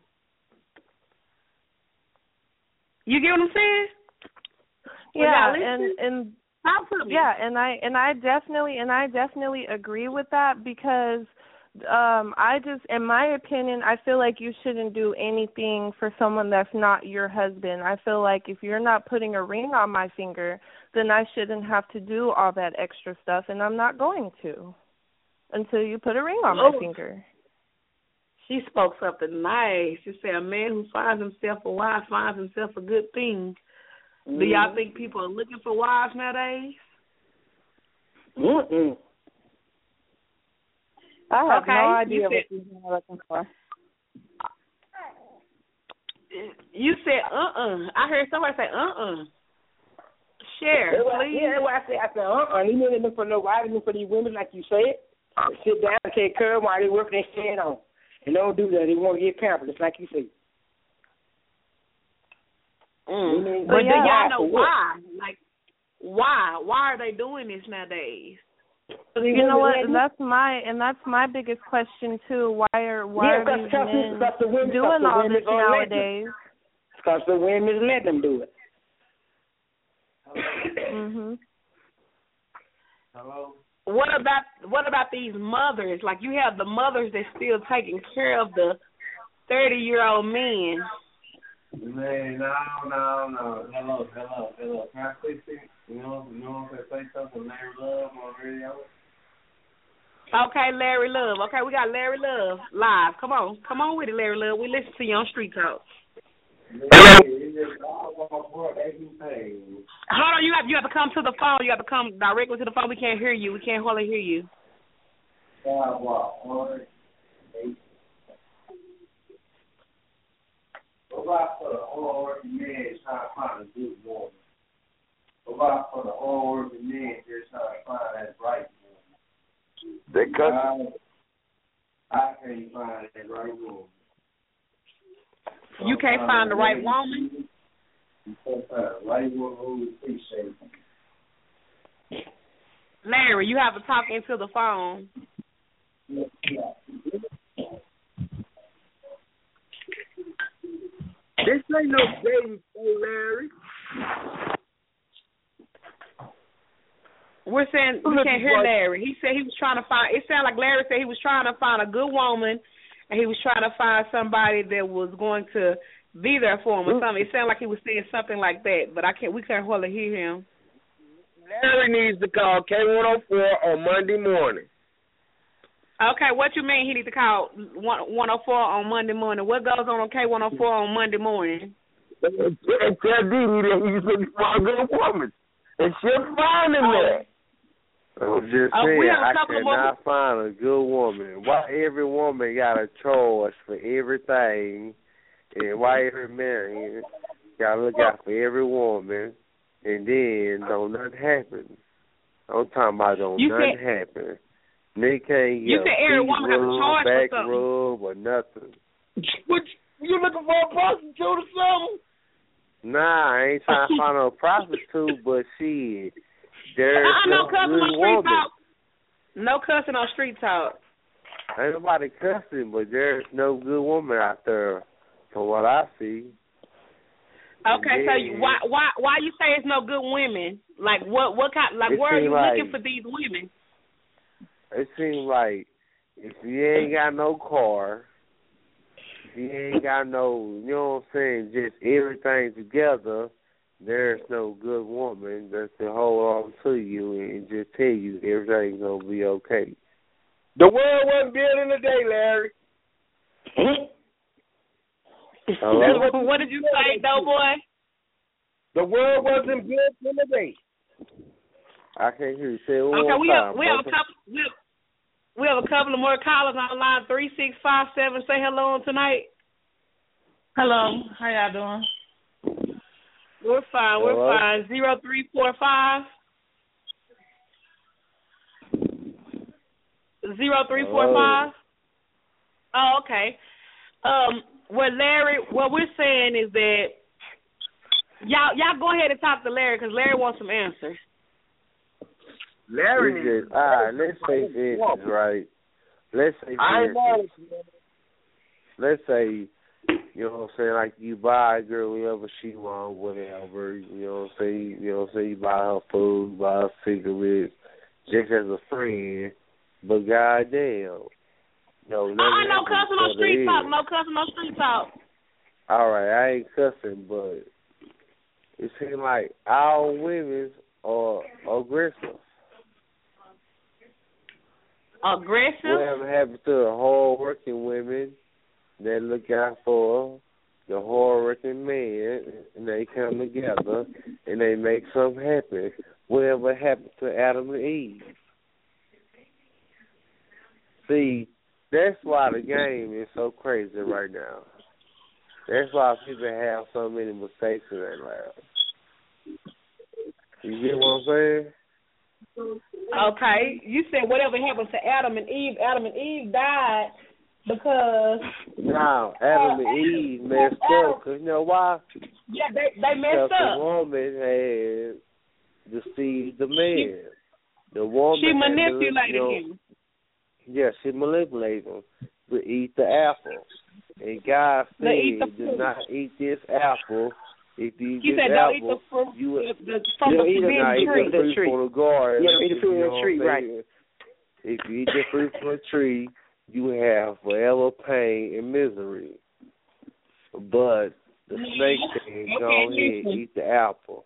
You get what I'm saying? Yeah, and and. Yeah, and I and I definitely and I definitely agree with that because Um, I just, in my opinion, I feel like you shouldn't do anything for someone that's not your husband. I feel like if you're not putting a ring on my finger, then I shouldn't have to do all that extra stuff, and I'm not going to until you put a ring on oh, my finger. She spoke something nice. She said, a man who finds himself a wife finds himself a good thing. Mm-hmm. Do y'all think people are looking for wives nowadays? Mm-mm. I have okay. no idea you what said, people are looking for. You said, uh-uh. I heard somebody say, uh-uh. Share, that's please. Yeah, that's why I said, I said, uh-uh. You didn't look for no wife, you look for these women, like you said. Sit down and take care of them while they work their head on. And don't do that. They want to get pampered, just like you said. Mm. But do y'all know why? Like, why? Why are they doing this nowadays? You know what? That's my and that's my biggest question too. Why are why yeah, are these men the women, doing all this nowadays? Because the women let them do it. mhm. Hello. What about what about these mothers? Like you have the mothers that's still taking care of the thirty year old men. Man, no, no, no. Hello, hello, hello. Can I say something? You know, you know if I say something, Larry Love on radio? Okay, Larry Love. Okay, we got Larry Love live. Come on. Come on with it, Larry Love. We listen to you on Street Talk. Hold on, you have you have to come to the phone. You have to come directly to the phone. We can't hear you. We can't hardly hear you. What about for the hard working man trying to find a good woman? What about for the hard working man just trying to find that right woman? They cut I, I can't find that right woman. You can't find the right woman? You can't find the right woman who appreciates you. Larry, you have to talk into the phone. This ain't no dating show, Larry. We're saying we can't hear Larry. He said he was trying to find. It sounded like Larry said he was trying to find a good woman, and he was trying to find somebody that was going to be there for him or something. It sounded like he was saying something like that, but I can't. We can't hardly hear him. Larry needs to call K one oh four on Monday morning. Okay, what you mean he needs to call one oh four on Monday morning? What goes on on K one oh four on Monday morning? And tell Dee Dee that he's looking for a good woman, and she'll find him there. I'm just oh, saying, I more... cannot find a good woman. Why every woman got a choice for everything, and why every man got to look out for every woman, and then don't nothing happen. I'm talking about don't you nothing said, happen. They can't you get said every woman rub, has a charge back for something. rub or nothing. What, you looking for a prostitute or something? Nah, I ain't trying to find no prostitute, but shit, there's uh, no no cussing good on street woman. talk. No cussing on street talk. Ain't nobody cussing, but there's no good woman out there, from what I see. Okay, so you, why why why you say it's no good women? Like what what kind? Like where are you like, looking for these women? It seems like if you ain't got no car, if you ain't got no, you know what I'm saying, just everything together, there's no good woman that's to hold on to you and just tell you everything's going to be okay. The world wasn't built in a day, Larry. Hello? What did you say, Doughboy? The world wasn't built in a day. I can't hear you. Say it one okay, more we time. have we have a couple we have, we have a couple of more callers on line three six five seven. Say hello on tonight. Hello, how y'all doing? We're fine. Hello? We're fine. Zero three four five. Zero three four five. Oh, okay. Um, what Larry, what we're saying is that y'all y'all go ahead and talk to Larry because Larry wants some answers. Larry, just, all right, let's face it, right? Let's say, I know. Let's say, you know what I'm saying, like you buy a girl whatever she wants, whatever, you know what I'm saying, you know what I'm saying, you buy her food, buy her cigarettes, just as a friend, but goddamn, No, Uh, uh no cussing on street talk. No cussing on street talk. All right, I ain't cussing, but it seems like all women are aggressive. Aggressive? Whatever happened to the hard-working women that look out for the hard-working man, and they come together and they make something happen? Whatever happened to Adam and Eve? See, that's why the game is so crazy right now. That's why people have so many mistakes in their lives. You get what I'm saying? Okay. You said whatever happened to Adam and Eve, Adam and Eve died because... No, Adam and Eve messed up. Because you know why? Yeah, they, they messed because up. the woman had deceived the man. The woman She manipulated you know, him. Yeah, she manipulated him to eat the apple. And God said, do not eat this apple. If you eat he this said, apple, don't eat the fruit you the, the, from the forbidden tree. Eat the fruit from the garden. Yeah, eat the fruit from the tree, right. If you eat the fruit from the tree, you have forever pain and misery. But the snake said, go okay, ahead, listen. eat the apple.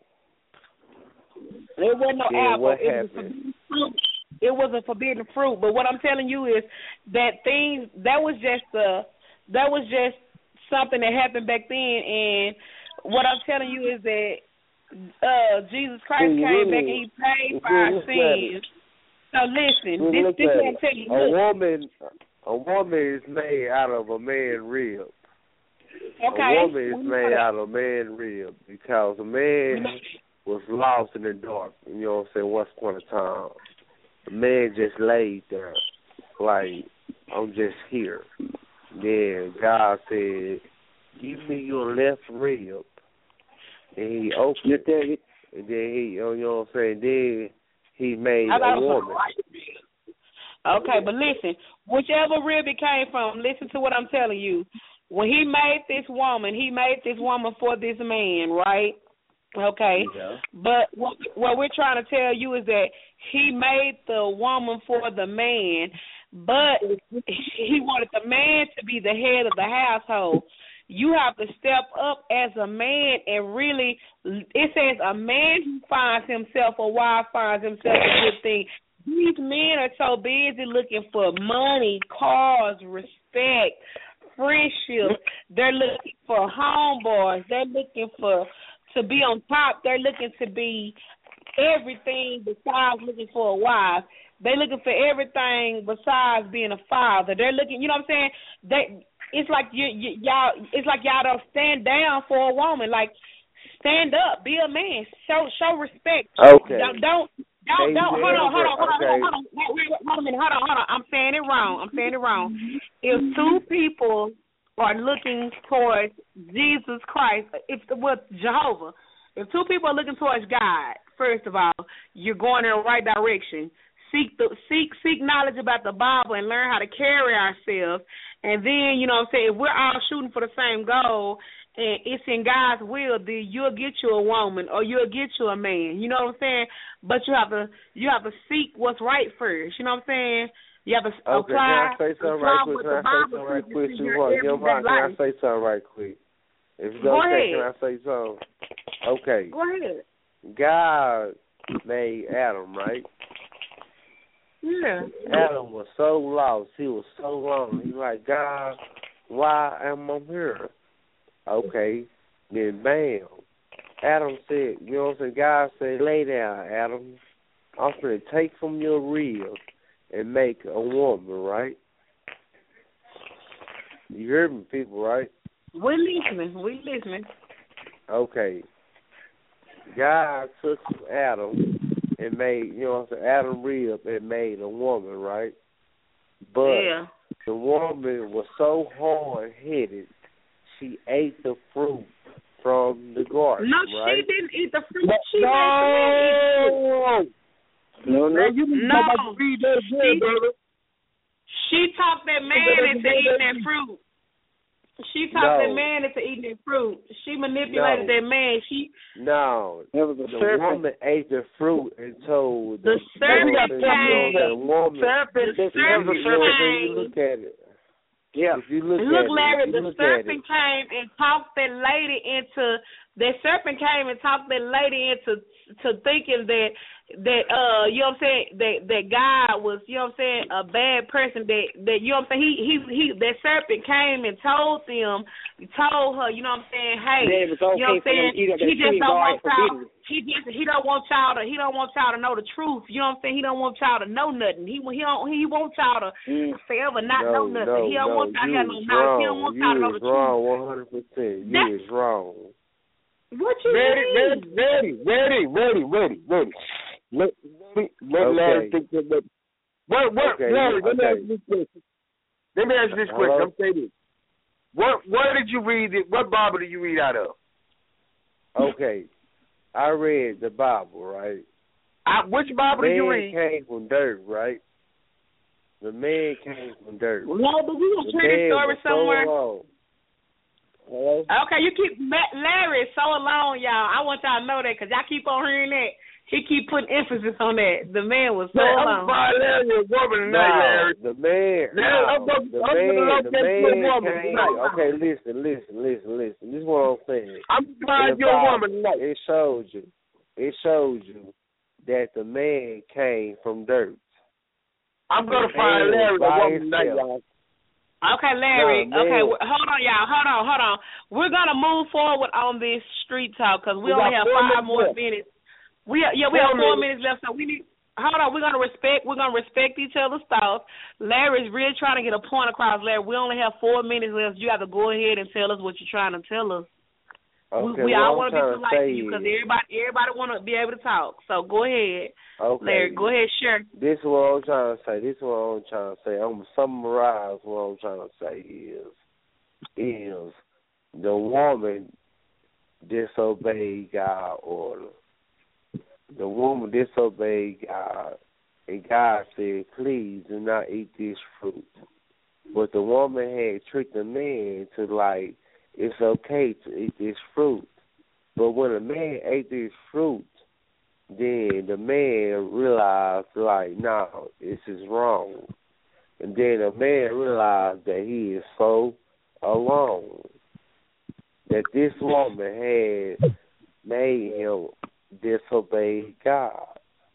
There wasn't no then apple. What it happened? Was fruit. It was a forbidden fruit. But what I'm telling you is that things that was just a that was just something that happened back then. And what I'm telling you is that uh, Jesus Christ See, came really, back and He paid for our sins. So listen, Well, this look this at what I'm it. telling you. A Look. woman, a woman is made out of a man rib. Okay. A woman is made out of a man rib because a man was lost in the dark. You know what I'm saying? Once upon a time, the man just laid there, like I'm just here. Then God said, "Give me your left rib," and He opened it, and then He, you know what I'm saying? Then He made a woman. Okay, but listen, whichever rib it came from, listen to what I'm telling you. When He made this woman, He made this woman for this man, right? Okay. Yeah. But what, what we're trying to tell you is that He made the woman for the man, but He wanted the man to be the head of the household. You have to step up as a man and really, it says a man who finds himself a wife finds himself a good thing. These men are so busy looking for money, cars, respect, friendship. They're looking for homeboys. They're looking for to be on top. They're looking to be everything besides looking for a wife. They're looking for everything besides being a father. They're looking, you know what I'm saying? They, it's like you, you, y'all. It's like y'all don't stand down for a woman. Like stand up, be a man, show show respect. Okay. Don't don't don't, Hey, don't hold on, hold on, hold on, okay. hold on, wait, wait, wait, hold a minute, hold on, hold on. I'm saying it wrong. I'm saying it wrong. If two people are looking towards Jesus Christ, if with Jehovah, if two people are looking towards God, first of all, you're going in the right direction. Seek the seek seek knowledge about the Bible and learn how to carry ourselves. And then, you know what I'm saying, if we're all shooting for the same goal and it's in God's will, then you'll get you a woman or you'll get you a man. You know what I'm saying? But you have to you have to seek what's right first. You know what I'm saying? You have to Okay, apply, can I say something apply right quick? what Can the I say Bible something right teaches quick? in Too your long. Young everyday man, can I life. say something right quick? If it's Go okay, ahead. can I say something? Okay. Go ahead. God made Adam, right? Yeah. Adam was so lost. He was so lonely. He was like, God, why am I here? Okay. Then bam. Adam said, you know what I'm saying? God said, lay down, Adam. I'm going to take from your rib and make a woman, right? You heard me, people, right? We're listening. We're listening. Okay. God took from Adam and made, you know what I'm saying, Adam rib and made a woman, right? But yeah. the woman was so hard-headed, she ate the fruit from the garden, No, right? she didn't eat the fruit. She no. made the man eat fruit. No, no. You no. She, she talked that man into eating that fruit. She talked No. that man into eating that fruit. She manipulated No. that man. She No. There was a the serpent. woman ate the fruit and told The serpent the woman, came. the woman, serpent. The you, serpent you, know, came. you look at it. Yeah. If you look, look at Larry, it, if you the look at serpent it, came and talked that lady into. That serpent came and talked that lady into to thinking that that uh you know what I'm saying that that God was you know what I'm saying a bad person that that you know what I'm saying he he he that serpent came and told them told her you know what I'm saying hey yeah, it was okay you know what I'm saying he just don't want y'all he just he don't want y'all to he don't want y'all to know the truth you know what I'm saying he don't want y'all to know nothing he he don't he wants y'all to mm. forever not no, know nothing no, he don't no, want y'all to know wrong. he don't want y'all to know the You is wrong, truth. one hundred percent. You That's, is wrong. What you ready, mean? ready, ready, ready, ready, ready. Let, let, let okay. Larry think that. Let, what, what, okay. Larry? Let okay. me ask you this question. Let me ask you this Hello? question. I'm saying this. What, what did you read? It, what Bible did you read out of? Okay, I read the Bible, right? I, which Bible the did you man read? came from dirt, right? The man came from dirt. No, but we gonna turn this story somewhere. So Hello? Okay, you keep Larry is so alone, y'all. I want y'all to know that because y'all keep on hearing that. He keep putting emphasis on that. The man was so Man, No, I'm alone. Larry a woman tonight, Larry. the man, Larry, no, I'm gonna, the I'm man, gonna the locate you a man woman came. tonight. Okay, listen, listen, listen, listen. This is what I'm saying. I'm In trying the you a Bible, woman tonight. It shows you, it shows you that the man came from dirt. I'm gonna The find man Larry was a by woman tonight, himself. y'all. Okay, Larry. Nah, okay, man. w- hold on, y'all. Hold on, hold on. We're gonna move forward on this street talk because we, We only got have four five minutes more left. minutes. We yeah, we Four have four minutes. minutes left, so we need. Hold on, we're gonna respect. We're gonna respect each other's thoughts. Larry's really trying to get a point across. Larry, we only have four minutes left. You have to go ahead and tell us what you're trying to tell us. Okay, we we what all I'm want to be trying to polite say to you because is- everybody everybody want to be able to talk. So go ahead, Okay. Larry. Go ahead, share. This is what I'm trying to say. This is what I'm trying to say. I'm gonna summarize what I'm trying to say is is the woman disobeyed God's order. The woman disobeyed God, and God said, "Please do not eat this fruit." But the woman had tricked the man to like, it's okay to eat this fruit. But when the man ate this fruit, then the man realized, like, no, this is wrong. And then the man realized that he is so alone, that this woman had made him disobey God.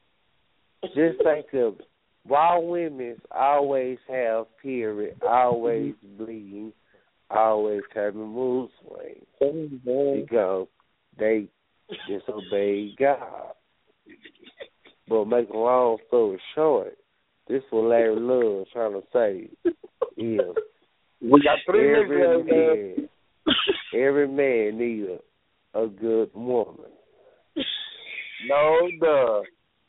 Just think of why women always have period, always bleeding, always having mood swings, because they disobey God. But make a long story short, this is what Larry Love trying to say is We got three every minutes left. man, every man needs a, a good woman. No, duh.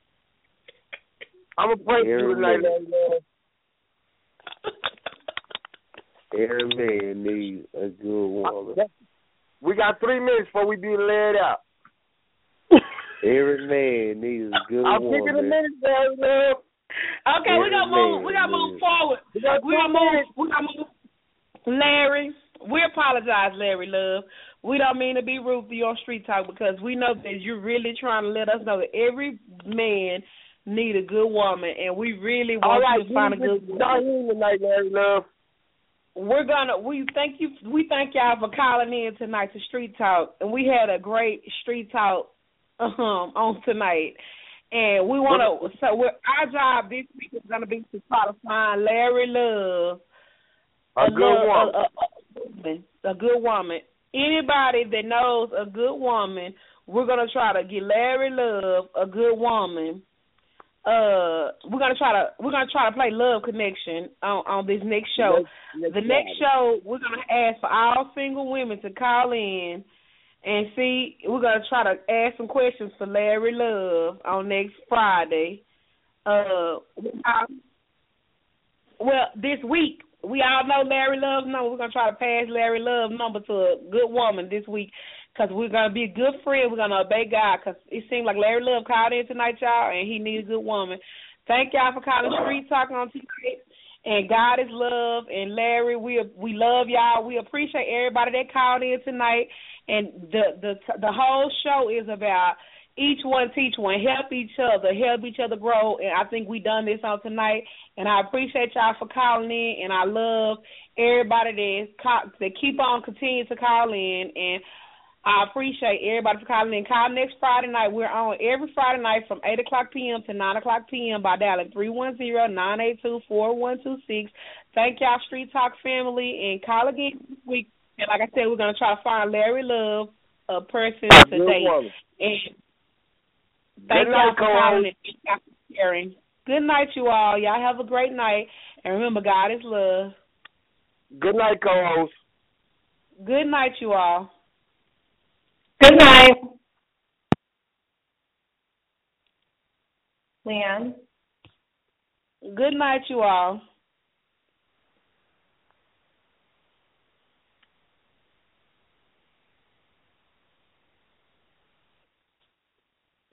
I'm gonna pray for you tonight, Larry. Every man needs a good woman. We got three minutes before we be laid out. Every man needs a good I'll woman. give it a minute, Larry. Okay, we gotta move. We gotta move forward. We got We gotta move. We gotta move. Larry, we apologize, Larry Love. We don't mean to be rude to you on Street Talk because we know that you're really trying to let us know that every man need a good woman, and we really want All right, you to find a good woman. woman tonight, Larry Love. We're gonna we thank you we thank y'all for calling in tonight to Street Talk, and we had a great Street Talk um on tonight. And we want to, so we're, our job this week is going to be to try to find Larry Love, A, a good love, woman. A, a, a good woman. Anybody that knows a good woman, we're going to try to get Larry Love a good woman. Uh, we're gonna try to we're gonna try to play Love Connection on, on this next show. Next, next the next show, we're gonna ask for all single women to call in and see. We're gonna try to ask some questions for Larry Love on next Friday. Uh, well, this week we all know Larry Love's number. We're gonna try to pass Larry Love's number to a good woman this week. Because we're going to be a good friend. We're going to obey God. Because it seems like Larry Love called in tonight, y'all, and he needs a good woman. Thank y'all for calling Street Talk on tonight. And God is love. And Larry, we we love y'all. We appreciate everybody that called in tonight. And the the the whole show is about each one teach one, help each other, help each other grow. And I think we done this on tonight. And I appreciate y'all for calling in, and I love everybody that call, that keep on continuing to call in. And I appreciate everybody for calling in. Call next Friday night. We're on every Friday night from eight o'clock p.m. to nine o'clock p.m. by dialing three one zero, nine eight two, four one two six. Thank y'all, Street Talk family, and call again this week. And like I said, we're going to try to find Larry Love, a person today. And thank y'all for calling and thank y'all for sharing. Good night, you all. Y'all have a great night. And remember, God is love. Good night, co-host. Good night, you all. Good night. Leanne. Good night, you all.